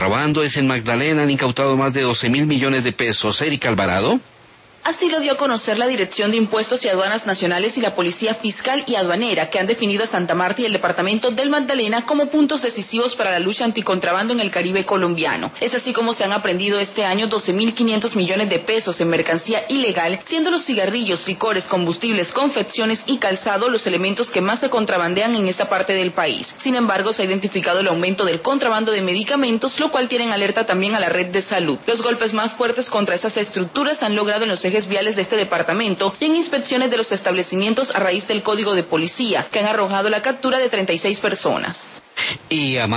Contrabando es en Magdalena, han incautado más de 12.000 millones de pesos. Erika Alvarado. Así lo dio a conocer la Dirección de Impuestos y Aduanas Nacionales y la Policía Fiscal y Aduanera, que han definido a Santa Marta y el departamento del Magdalena como puntos decisivos para la lucha anticontrabando en el Caribe colombiano. Es así como se han aprehendido este año 12.500 millones de pesos en mercancía ilegal, siendo los cigarrillos, licores, combustibles, confecciones y calzado los elementos que más se contrabandean en esta parte del país. Sin embargo, se ha identificado el aumento del contrabando de medicamentos, lo cual tiene en alerta también a la red de salud. Los golpes más fuertes contra esas estructuras han logrado en los ejes viales de este departamento y en inspecciones de los establecimientos a raíz del código de policía, que han arrojado la captura de 36 personas. Y